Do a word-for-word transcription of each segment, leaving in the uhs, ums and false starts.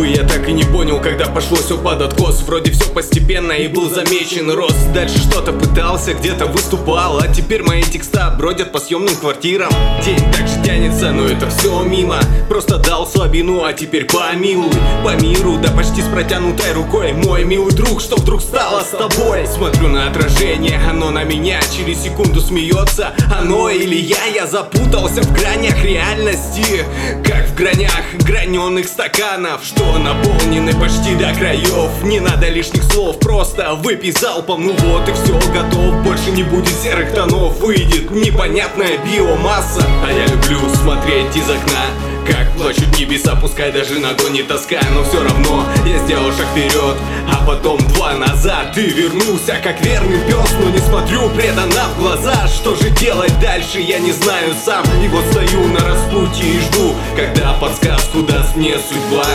Увы, я так и не понял, когда пошло все под откос. Вроде все постепенно и был замечен рост. Дальше что-то пытался, где-то выступал, а теперь мои текста бродят по съемным квартирам. День так же тянется, но это все мимо. Просто дал слабину, а теперь помилуй. По миру, да почти с протянутой рукой. Мой милый друг, что вдруг стало с тобой? Смотрю на отражение, оно на меня через секунду смеется. Оно или я, я запутался в гранях реальности. Как в гранях граненых стаканов, что наполнены почти до краев. Не надо лишних слов, просто выпей залпом. Ну вот и все, готов, больше не будет серых тонов. Выйдет непонятная биомасса. А я люблю смотреть из окна, как плачут небеса, пускай даже нагонит тоска. Но все равно я сделал шаг вперед, а потом два назад. Ты вернулся, как верный пес, но не смотрю преданно в глаза. Что же делать дальше, я не знаю сам. И вот стою на распутье и жду, когда подсказку даст мне судьба.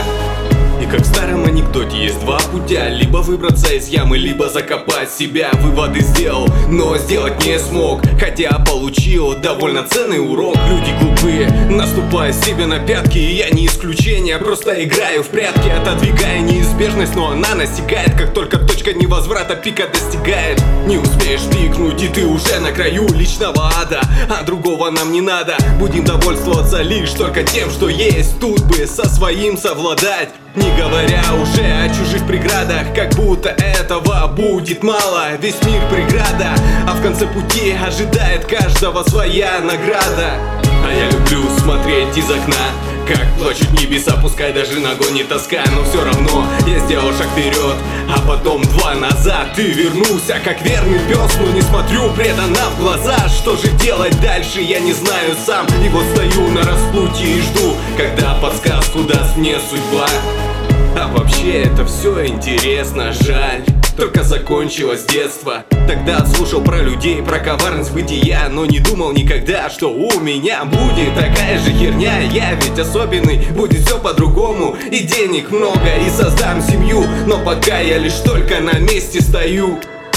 И как в старом анекдоте есть два путя: либо выбраться из ямы, либо закопать себя. Выводы сделал, но сделать не смог, хотя получил довольно ценный урок. Люди глупые, наступая себе на пятки, и я не исключение. Просто играю в прятки, отодвигая неизбежность, но она настигает, как только точка невозврата пика достигает. Не успеешь пикнуть, и ты уже на краю личного ада, а другого нам не надо. Будем довольствоваться лишь только тем, что есть. Тут бы со своим совладать, не говоря уже о чужих преградах. Как будто этого будет мало, весь мир преграда, а в конце пути ожидает каждого своя награда. А я люблю смотреть из окна, как плачут небеса, пускай даже нагонит тоска. Но все равно я сделал шаг вперед, а потом два назад. Ты вернулся, как верный пес, но не смотрю преданно в глаза. Что же делать дальше, я не знаю сам. И вот стою на распутье и жду, когда подсказку даст мне судьба. А вообще это все интересно, жаль, только закончилось детство. Тогда слушал про людей, про коварность бытия, но не думал никогда, что у меня будет такая же херня. Я ведь особенный, будет все по-другому, и денег много, и создам семью. Но пока я лишь только на месте стою.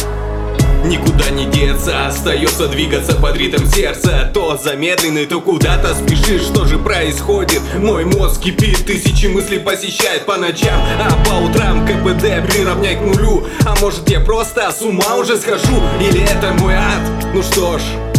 Никуда не деться, остается двигаться под ритм сердца. То замедленный, то куда-то спешишь. Что же происходит? Мой мозг кипит, тысячи мыслей посещает по ночам, а по утрам КПД приравняй к нулю. А может я просто с ума уже схожу? Или это мой ад? Ну что ж,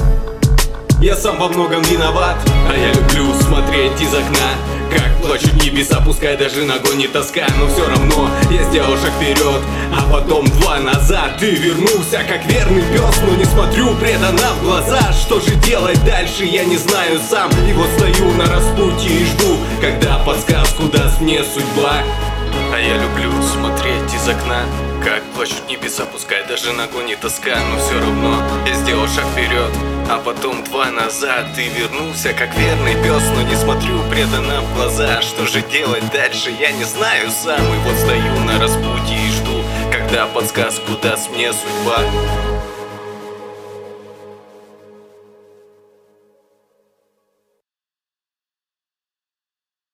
я сам во многом виноват. А я люблю смотреть из окна, как плачут небеса, пускай даже нагонит тоска. Но все равно я сделал шаг вперед, а потом два назад. Ты вернулся, как верный пес, но не смотрю преданно в глаза. Что же делать дальше, я не знаю сам. И вот стою на распутье и жду, когда подсказку даст мне судьба. А я люблю смотреть из окна, как плачут небеса, пускай даже нагонит тоска. Но все равно я сделал шаг вперед, а потом два назад. Ты вернулся, как верный пес, но не смотрю преданно в глаза. Что же делать дальше, я не знаю сам. И вот стою на распутье и жду, когда подсказку даст мне судьба.